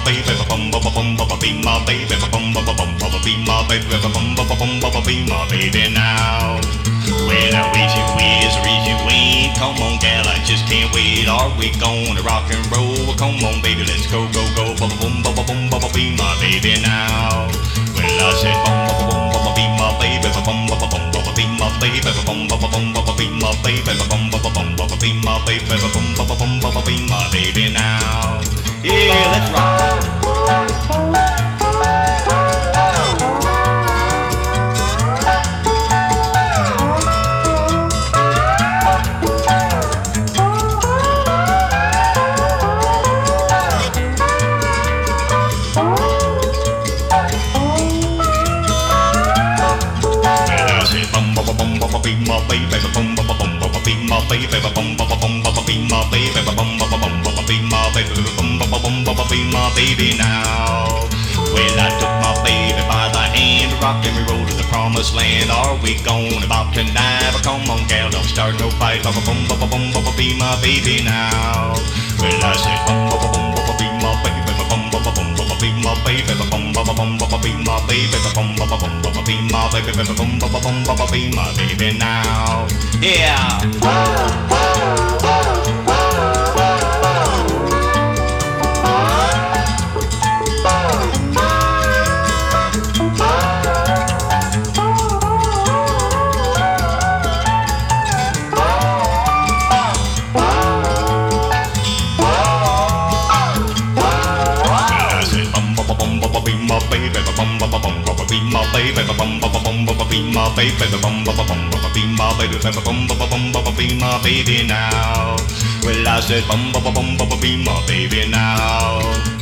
baby, bum bum bum bum be my baby, bum bum bum bum be my baby, bum bum bum bum be my baby now. Well, I wish you is, wish you ain't. Come on, gal, I just can't wait. Are we gonna rock and roll? Come on, baby, let's go, go, go. Bum bum bum bum bum be my baby now. Well, I said bum bum bum bum be my baby, bum bum bum bum be my baby, bum bum bum bum be my baby, bum bum bum bum be my baby, bum bum bum bum be my baby now. Yeah, let's rock. Be my baby, bum bum bum bum be my baby, bum bum bum bum be my baby, bum bum bum bum be my baby, bum bum bum bum be my baby now. Well, I took my baby by the hand, rocked and we rolled to the promised land. Are we going about tonight? But come on, gal, don't start no fight. Bum bum bum bum bum be my baby now. Well, I said bum bum bum bum be my baby, bum bum bum bum be my baby, bum bum bum bum be my baby, bum bum bum bum be my baby, bum bum bum bum be my baby now. Yeah. Be my baby, bum bum bum bum be my baby, bum bum bum bum be my baby, bum bum bum bum be my baby, bum bum bum be my baby now. Well, I said bum bum bum bum be my baby now.